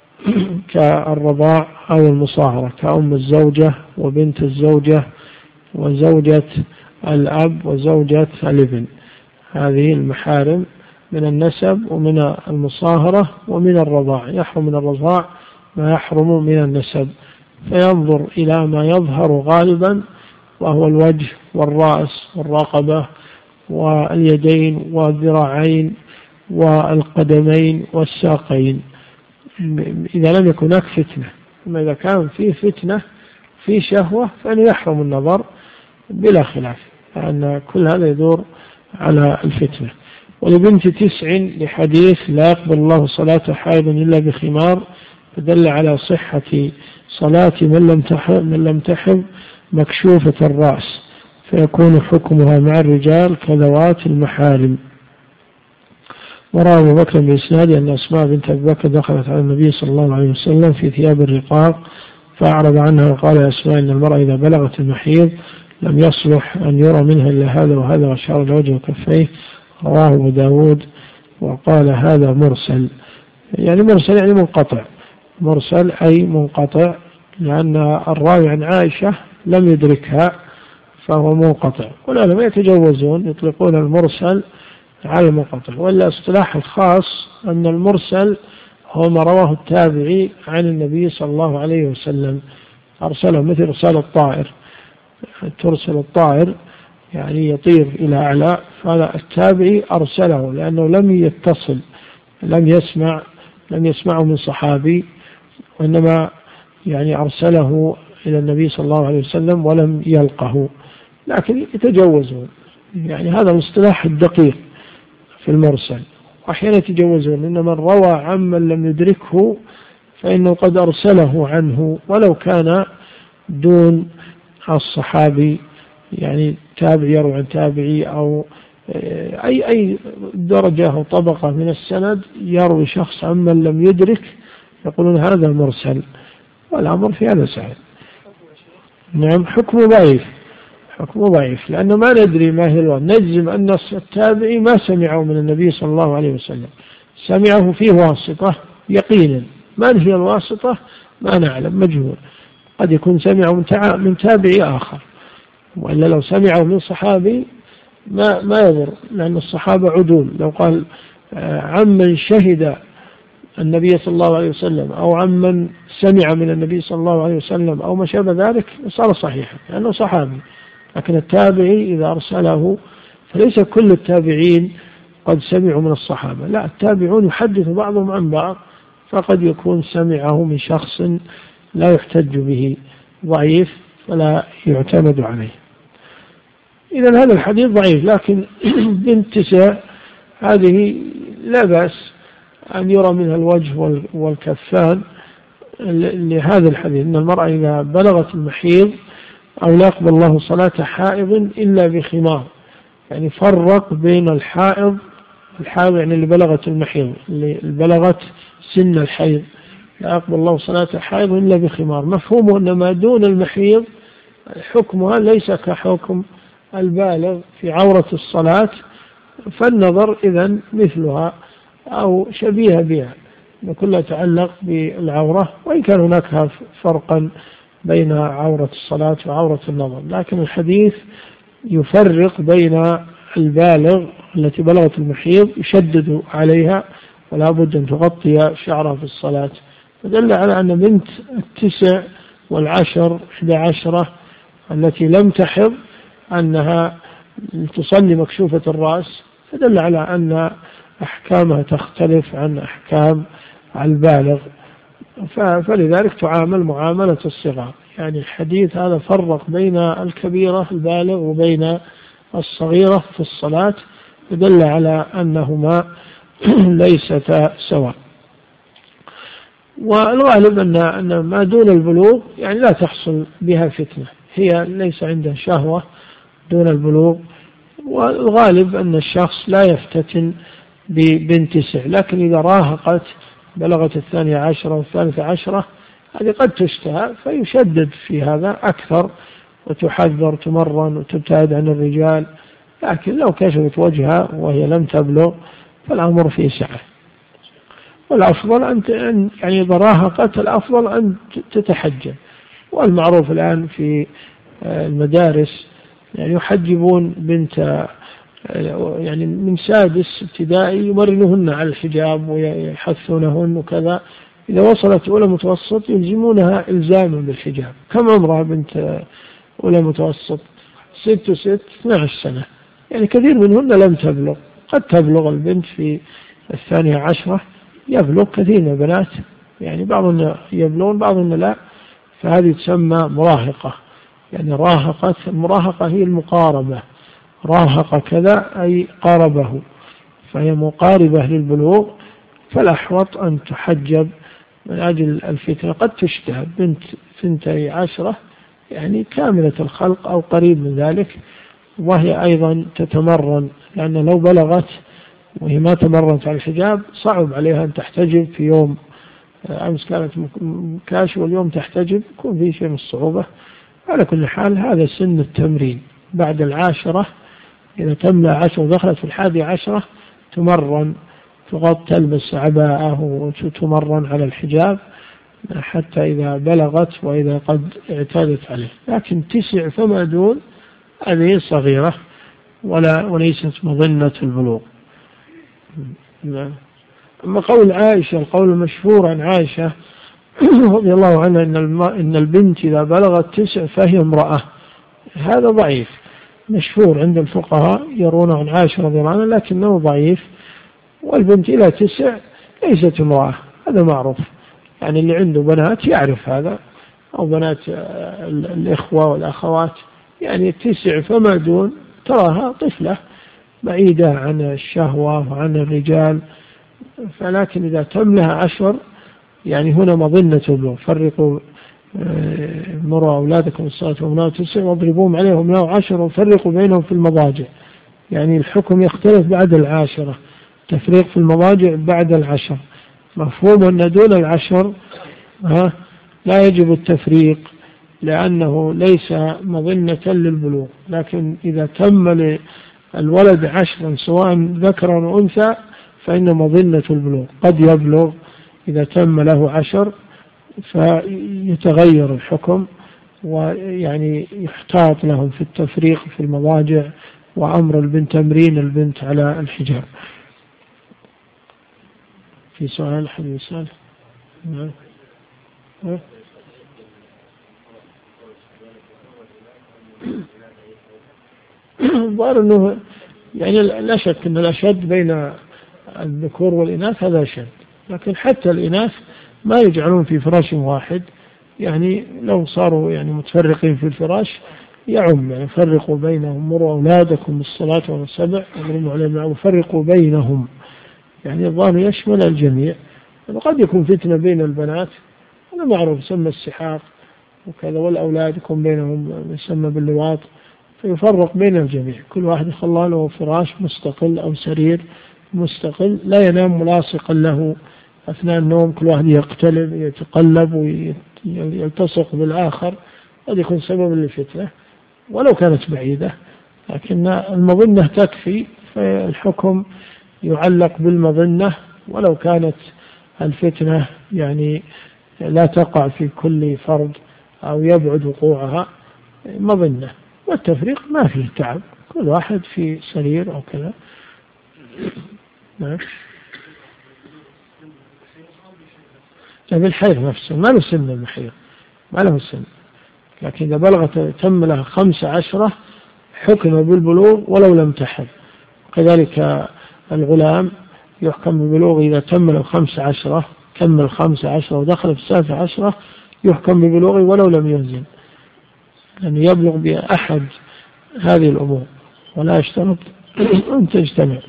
Speaker 1: كالرضاع أو المصاهرة، كأم الزوجة وبنت الزوجة وزوجة الأب وزوجة الابن. هذه المحارم من النسب ومن المصاهرة ومن الرضاع. يحرم من الرضاع ما يحرم من النسب، فينظر إلى ما يظهر غالبا وهو الوجه والرأس والرقبة واليدين والذراعين والقدمين والساقين، إذا لم يكن هناك فتنة. أما إذا كان فيه فتنة في شهوة فإنه يحرم النظر بلا خلاف، لأن كل هذا يدور على الفتنة. ولبنت تسع لحديث لا يقبل الله صلاة حائض إلا بخمار، فدل على صحة صلاة من لم تحض من لم تحض مكشوفة الرأس، فيكون حكمها مع الرجال كذوات المحارم. وروى أبو بكر بإسناد أن أسماء بنت أبي بكر دخلت على النبي صلى الله عليه وسلم في ثياب الرقاق فأعرض عنها وقال يا أسماء إن المرأة إذا بلغت المحيض لم يصلح أن يرى منها إلا هذا وهذا، وأشار إلى وجه وكفيه. رواه أبو داود وقال هذا مرسل. يعني مرسل يعني منقطع، مرسل أي منقطع، لأن الراوي عن عائشة لم يدركها فهو منقطع. والعلماء يتجوزون يطلقون المرسل على المنقطع. ولا اصطلاح الخاص أن المرسل هو ما رواه التابعي عن النبي صلى الله عليه وسلم أرسله، مثل إرسال الطائر، ترسل الطائر يعني يطير إلى أعلى، فهذا التابعي أرسله لأنه لم يتصل، لم يسمع لم يسمعه من صحابي، وإنما يعني أرسله إلى النبي صلى الله عليه وسلم ولم يلقه. لكن يتجوزون، يعني هذا الاصطلاح الدقيق في المرسل. وأحيانا يتجوزون إن من روى عمن لم يدركه فإنه قد أرسله عنه ولو كان دون الصحابي، يعني تابعي يروي عن تابعي أو أي أي درجة أو طبقة من السند يروي شخص عمن لم يدرك، يقولون هذا مرسل، والأمر في هذا سهل. نعم حكم ضعيف، حكمه ضعيف، لأنه ما ندري ما هي الواسطة. نجزم أن التابعي ما سمعه من النبي صلى الله عليه وسلم، سمعه فيه واسطة يقينا، من هي الواسطة ما نعلم، مجهول. قد يكون سمعه من تابعي آخر، وإلا لو سمعه من صحابي ما ما يضر، لأن الصحابة عدول. لو قال عمن شهد النبي صلى الله عليه وسلم أو عمن سمع من النبي صلى الله عليه وسلم أو ما شابه ذلك صار صحيحا لأنه صحابي. لكن التابعي إذا أرسله فليس كل التابعين قد سمعوا من الصحابة، لا، التابعون يحدث بعضهم عن بعض، فقد يكون سمعه من شخص لا يحتج به، ضعيف فلا يعتمد عليه. إذن هذا الحديث ضعيف، لكن بنت تسع هذه لا بأس أن يرى منها الوجه والكفان لهذا الحديث، أن المرأة إذا بلغت المحيض أو لا يقبل الله صلاة حائض إلا بخمار، يعني فرق بين الحائض الحائض يعني اللي بلغت المحيض، اللي بلغت سن الحيض، لا يقبل الله صلاة حائض إلا بخمار. مفهومه أن ما دون المحيض حكمها ليس كحكم البالغ في عورة الصلاة، فالنظر إذن مثلها أو شبيه بها، كلها يتعلق بالعورة، وإن كان هناك فرقا بين عورة الصلاة وعورة النظر. لكن الحديث يفرق بين البالغ التي بلغت المحيض يشدد عليها ولا بد أن تغطي شعرها في الصلاة، فدل على أن بنت التسع والعشر إحدى عشرة التي لم تحض أنها تصلي مكشوفة الرأس، فدل على أن أحكامها تختلف عن أحكام البالغ، فلذلك تعامل معاملة الصغار. يعني الحديث هذا فرق بين الكبيرة البالغ وبين الصغيرة في الصلاة، فدل على أنهما ليستا سواء. والغالب أن أن ما دون البلوغ يعني لا تحصل بها فتنة، هي ليس عندها شهوة دون البلوغ، والغالب أن الشخص لا يفتتن ببنت تسع. لكن إذا راهقت بلغت الثانية عشرة والثالثة عشرة هذه قد تشتهى، فيشدد في هذا أكثر وتحذر تمرن وتبتعد عن الرجال. لكن لو كشفت وجهها وهي لم تبلغ فالأمر فيه سعة. والأفضل أن يعني إذا راهقت الأفضل أن تتحجب، والمعروف الآن في المدارس يعني يحجبون بنت يعني من سادس ابتدائي يمرنهن على الحجاب ويحثونهن وكذا، إذا وصلت أولى متوسط يلزمونها إلزاما بالحجاب. كم عمرها بنت أولى متوسط؟ ست وست اثنى عشر سنة، يعني كثير منهن لم تبلغ. قد تبلغ البنت في الثانية عشرة، يبلغ كثير من البنات، يعني بعضهم يبلغون بعضهم لا، فهذه تسمى مراهقة. يعني راهقت، المراهقة هي المقاربة، راهق كذا أي قاربه، فهي مقاربة للبلوغ، فالأحوط أن تحجب من أجل الفتنة. قد تشتهى بنت ثنتي عشرة يعني كاملة الخلق أو قريب من ذلك، وهي أيضا تتمرن، لأن لو بلغت وهي ما تمرنت على الحجاب صعب عليها أن تحتجب في يوم. أمس كانت كاشف واليوم تحتجب، يكون فيه شيء من الصعوبة. على كل حال هذا سن التمرين. بعد العاشرة إذا تملأ عشر ودخلت في الحادي عشرة تمرن، تغطي تلبس عباءة وتمرن على الحجاب حتى إذا بلغت وإذا قد اعتادت عليه. لكن تسع فما دون هذه صغيرة ولا وليست مظنة البلوغ. أما قول عائشة، القول المشهور عن عائشة رضي الله عنها إن, إن البنت إذا بلغت تسع فهي امرأة، هذا ضعيف، مشهور عند الفقهاء يرون عن عائشة رضي الله عنها، لكنه ضعيف. والبنت إلى تسع ليست امرأة، هذا معروف، يعني اللي عنده بنات يعرف هذا، أو بنات الإخوة والأخوات، يعني تسع فما دون تراها طفلة بعيدة عن الشهوة وعن الرجال. فلكن إذا تملها عشر يعني هنا مظنة البلوغ. فرقوا مروا أولادكم الصلاة وأبناء تسع واضربوهم عليهم له عشر وفرقوا بينهم في المضاجع. يعني الحكم يختلف بعد العاشرة، تفريق في المضاجع بعد العشر. مفهوم أن دون العشر ها لا يجب التفريق، لأنه ليس مظنة للبلوغ. لكن إذا تم الولد عشرا سواء ذكرا أو أنثى فإن مظنة البلوغ قد يبلغ إذا تم له عشر، فيتغير الحكم، ويعني يحتاط لهم في التفريق في المضاجع، وأمر البنت تمرين البنت على الحجاب. في سؤال حد يسأل؟ نعم. ظاهر أنه يعني لا شك أن الأشد بين الذكور والإناث هذا أشد، لكن حتى الإناث ما يجعلون في فراش واحد، يعني لو صاروا يعني متفرقين في الفراش يعم، يعني فرقوا بينهم، مروا أولادكم بالصلاة والسبع واضربوا عليهم وفرقوا بينهم، يعني الظاهر يشمل الجميع. وقد يكون فتنة بين البنات، هذا معروف يسمى السحاق وكذا، والأولاد يكون بينهم يسمى باللواط، فيفرق بين الجميع، كل واحد يخلى له فراش مستقل أو سرير مستقل لا ينام ملاصقا له أثناء النوم، كل واحد يقتلب يتقلب ويلتصق بالآخر، قد يكون سبب للفتنة ولو كانت بعيدة، لكن المظنة تكفي، فالحكم يعلق بالمظنة ولو كانت الفتنة يعني لا تقع في كل فرد أو يبعد وقوعها، مظنة. والتفريق ما فيه تعب، كل واحد في سرير أو كذا. نعم. بالحيض نفسه ما له سن، المحيض ما له سن، لكن إذا بلغت تم لها خمس عشرة حكم بالبلوغ ولو لم تحض. كذلك الغلام يحكم بالبلوغ إذا تم له خمس عشرة، كمل خمس عشرة ودخل في السادسة عشرة يحكم ببلوغه ولو لم ينزل، لأنه يبلغ بأحد هذه الأمور ولا يشترط أن تجتمع.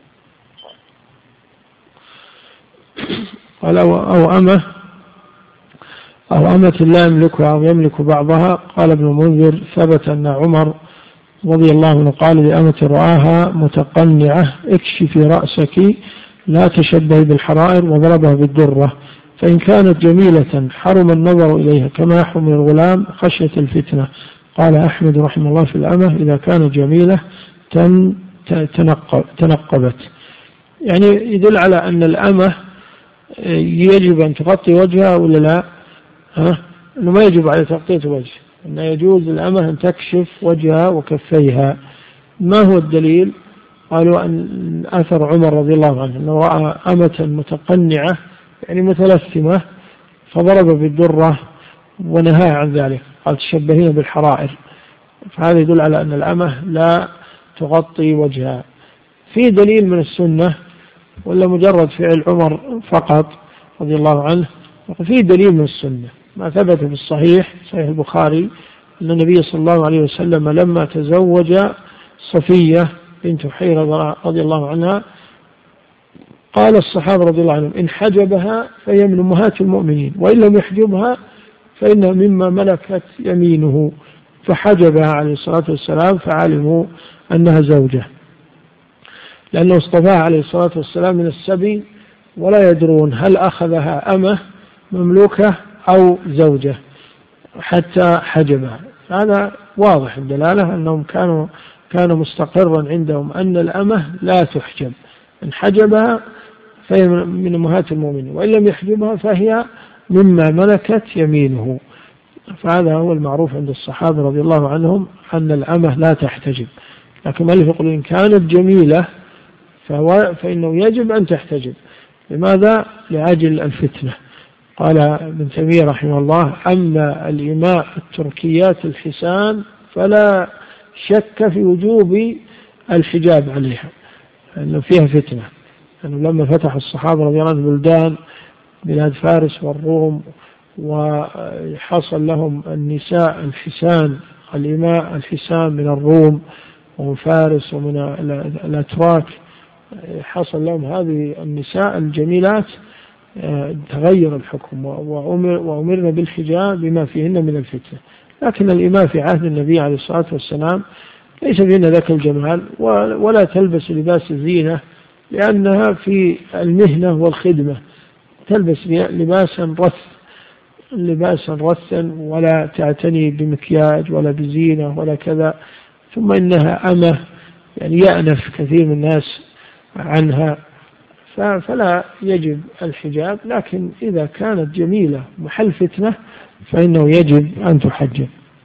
Speaker 1: قال أو أمة أو أمة لا يملكها أو يملك بعضها. قال ابن المنذر ثبت أن عمر رضي الله عنه قال لأمة رآها متقنعة اكشفي رأسك لا تشبهي بالحرائر، وضربها بالدرة، فإن كانت جميلة حرم النظر إليها كما يحرم الغلام خشية الفتنة. قال أحمد رحمه الله في الأمة إذا كانت جميلة تنقبت، يعني يدل على أن الأمة يجب أن تغطي وجهها ولا لا؟ ها؟ أنه ما يجب على تغطية وجه، أنه يجوز الأمة أن تكشف وجهها وكفيها. ما هو الدليل؟ قالوا أن أثر عمر رضي الله عنه أنه رأى أمة متقنعة يعني متلثمة فضرب بالدرة ونهى عن ذلك، قال تشبهين بالحرائر، فهذا يدل على أن الأمة لا تغطي وجهها. في دليل من السنة ولا مجرد فعل عمر فقط رضي الله عنه؟ في دليل من السنة ما ثبت في الصحيح صحيح البخاري أن النبي صلى الله عليه وسلم لما تزوج صفية بنت حيرة رضي الله عنها قال الصحابة رضي الله عنهم إن حجبها فهي من أمهات المؤمنين، وإن لم يحجبها فإنها مما ملكت يمينه، فحجبها عليه الصلاة والسلام فعلموا أنها زوجة، لأنه اصطفاها عليه الصلاة والسلام من السبي ولا يدرون هل أخذها أمة مملوكة أو زوجة حتى حجبها. هذا واضح الدلالة أنهم كانوا كان مستقرا عندهم أن الأمة لا تحجب، إن حجبها فهي من أمهات المؤمنين، وإن لم يحجبها فهي مما ملكت يمينه. فهذا هو المعروف عند الصحابة رضي الله عنهم أن الأمة لا تحتجب. لكن مالك يقول إن كانت جميلة فهو فإنه يجب أن تحتجب. لماذا؟ لأجل الفتنة. قال ابن تيمية رحمه الله أما الإماء التركيات الحسان فلا شك في وجوب الحجاب عليها، لأنه فيها فتنة، لأنه لما فتح الصحابة رضي الله عنهم بلدان بلاد فارس والروم وحصل لهم النساء الحسان الإماء الحسان من الروم ومن فارس ومن الأتراك، حصل لهم هذه النساء الجميلات، تغير الحكم وأمر وأمرنا بالحجاب بما فيهن من الفتنة. لكن الإماء في عهد النبي عليه الصلاة والسلام ليس فيهن ذاك الجمال، ولا تلبس لباس الزينة لأنها في المهنة والخدمة، تلبس لباسا رث لباسا رثا ولا تعتني بمكياج ولا بزينة ولا كذا، ثم إنها أمة يعني يأنف كثير من الناس عنها، فلا يجب الحجاب. لكن إذا كانت جميلة محل فتنة فإنه يجب أن تحجب.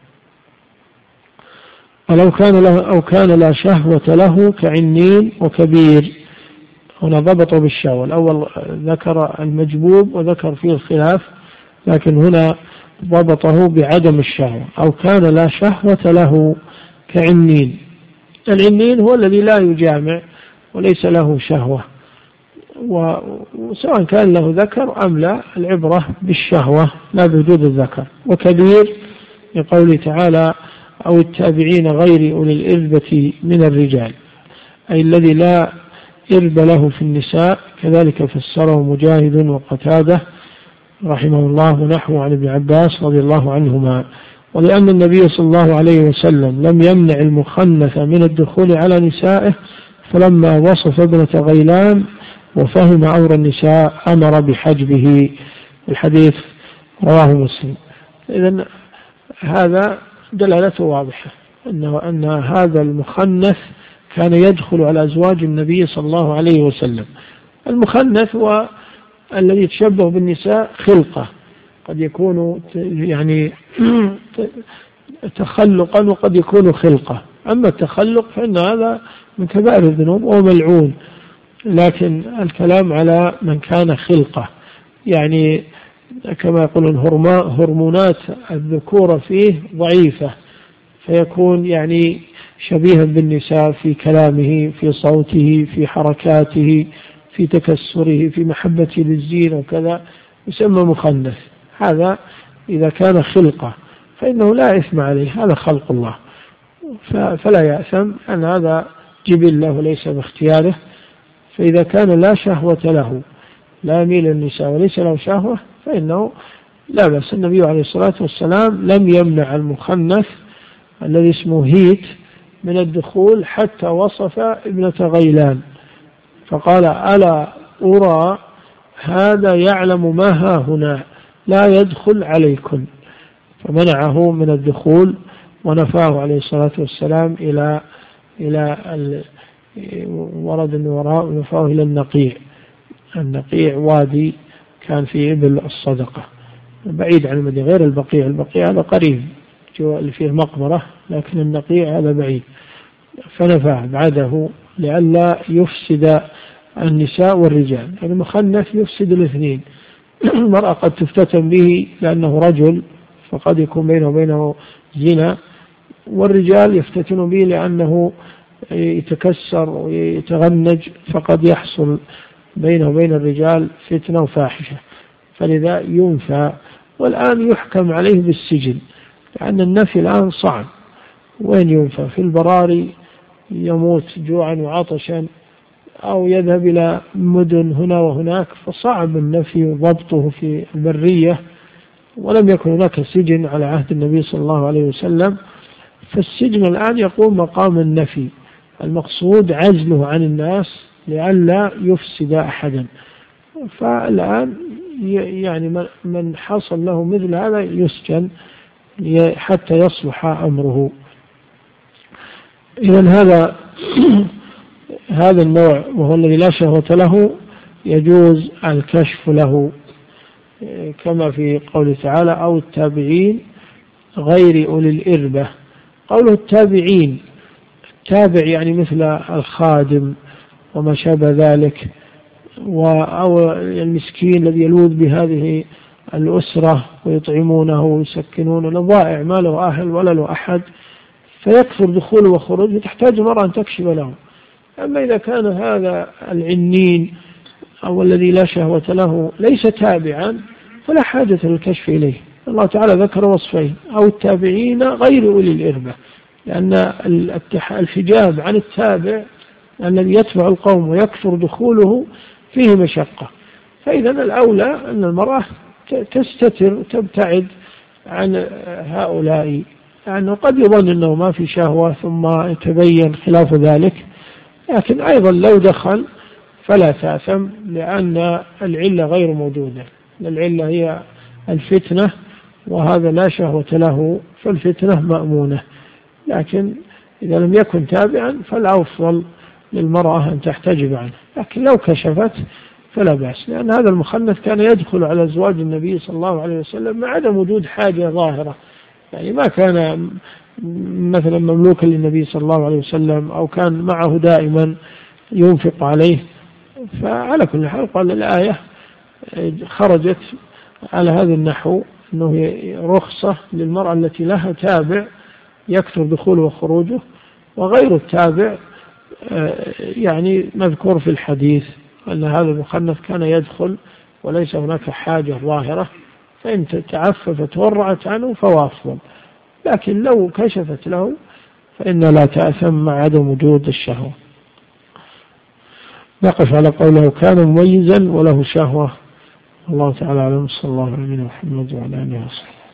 Speaker 1: ولو كان له أو كان لا شهوة له كعنين وكبير، هنا ضبطوا بالشهوة. الأول ذكر المجبوب وذكر فيه الخلاف، لكن هنا ضبطه بعدم الشهوة. أو كان لا شهوة له كعنين، العنين هو الذي لا يجامع وليس له شهوة، وسواء كان له ذكر أم لا، العبرة بالشهوة لا بوجود الذكر. وكبير لقوله تعالى أو التابعين غير أولي الإربة من الرجال، أي الذي لا إرب له في النساء. كذلك فسره مجاهد وقتادة رحمه الله نحو عن ابن عباس رضي الله عنهما. ولأن النبي صلى الله عليه وسلم لم يمنع المخنث من الدخول على نسائه، فلما وصف ابنة غيلان وفهم أمر النساء أمر بحجبه. الحديث رواه مسلم. إذن هذا دلالته واضحة، أنه أن هذا المخنث كان يدخل على أزواج النبي صلى الله عليه وسلم. المخنث هو الذي يتشبه بالنساء خلقة، قد يكون يعني تخلقا وقد يكون خلقة. أما التخلق فإن هذا من كبائر الذنوب وملعون، لكن الكلام على من كان خلقة، يعني كما يقولون هرمونات الذكورة فيه ضعيفة، فيكون يعني شبيها بالنساء في كلامه، في صوته، في حركاته، في تكسره، في محبته للزينة وكذا، يسمى مخنث. هذا إذا كان خلقة فإنه لا إثم عليه، هذا خلق الله، فلا يأثم أن هذا جبلة وليس باختياره. فإذا كان لا شهوة له، لا يميل النساء وليس له شهوة، فإنه لا بأس. النبي عليه الصلاة والسلام لم يمنع المخنث الذي اسمه هيت من الدخول حتى وصف ابنة غيلان، فقال ألا أرى هذا يعلم ما ها هنا لا يدخل عليكم، فمنعه من الدخول ونفاه عليه الصلاة والسلام إلى إلى ورد من وراء، ونفاه إلى النقيع. النقيع وادي كان في إبل الصدقة بعيد عن المدينة، غير البقيع. البقيع هذا قريب اللي فيه مقبرة، لكن النقيع هذا بعيد، فنفاه بعده لئلا يفسد النساء والرجال. المخنث يفسد الاثنين. المرأة قد تفتتن به لأنه رجل فقد يكون بينه وبينه زنا، والرجال يفتتن به لأنه يتكسر ويتغنج فقد يحصل بينه وبين الرجال فتنة وفاحشة، فلذا ينفى. والآن يحكم عليه بالسجن، لأن النفي الآن صعب. وين ينفى؟ في البراري يموت جوعا وعطشا، أو يذهب إلى مدن هنا وهناك، فصعب النفي وضبطه في البرية، ولم يكن هناك سجن على عهد النبي صلى الله عليه وسلم. فالسجن الآن يقوم مقام النفي، المقصود عزله عن الناس لئلا يفسد أحدا. فالآن يعني من حصل له مثل هذا يسجن حتى يصلح أمره. إذن هذا هذا النوع وهو الذي لا شهوة له يجوز الكشف له، كما في قوله تعالى أو التابعين غير أولي الإربة. قوله التابعين، التابع يعني مثل الخادم وما شابه ذلك، أو المسكين الذي يلوذ بهذه الأسرة ويطعمونه ويسكنونه، لضائع ما له أهل ولا له أحد، فيكثر دخوله وخروجه، تحتاج المرأة أن تكشف له. أما إذا كان هذا العنين أو الذي لا شهوة له ليس تابعا فلا حاجة للكشف إليه. الله تعالى ذكر وصفين، أو التابعين غير أولي الإربة، لأن الحجاب عن التابع الذي يتبع القوم ويكثر دخوله فيه مشقة. فإذا الأولى أن المرأة تستتر تبتعد عن هؤلاء، لأنه يعني قد يظن أنه ما في شهوة ثم يتبين خلاف ذلك. لكن أيضا لو دخل فلا تأثم، لأن العلة غير موجودة. العلة هي الفتنة، وهذا لا شهوة له، فالفتنة مأمونة. لكن إذا لم يكن تابعا فالأفضل للمرأة أن تحتجب عنه، لكن لو كشفت فلا بأس، لأن هذا المخنث كان يدخل على أزواج النبي صلى الله عليه وسلم مع عدم وجود حاجة ظاهرة، يعني ما كان مثلا مملوكا للنبي صلى الله عليه وسلم أو كان معه دائما ينفق عليه. فعلى كل حال قال الآية خرجت على هذا النحو، أنه رخصة للمرأة التي لها تابع يكثر دخوله وخروجه، وغير التابع يعني مذكور في الحديث أن هذا المخنث كان يدخل وليس هناك حاجة ظاهرة، فإن تعففت ورعت عنه فهو أفضل. لكن لو كشفت له فإن لا تأثم مع عدم وجود الشهوة. نقف على قوله كان مميزا وله شهوة. الله تعالى أعلم، صلى الله عليه وسلم وعلى آله وصحبه.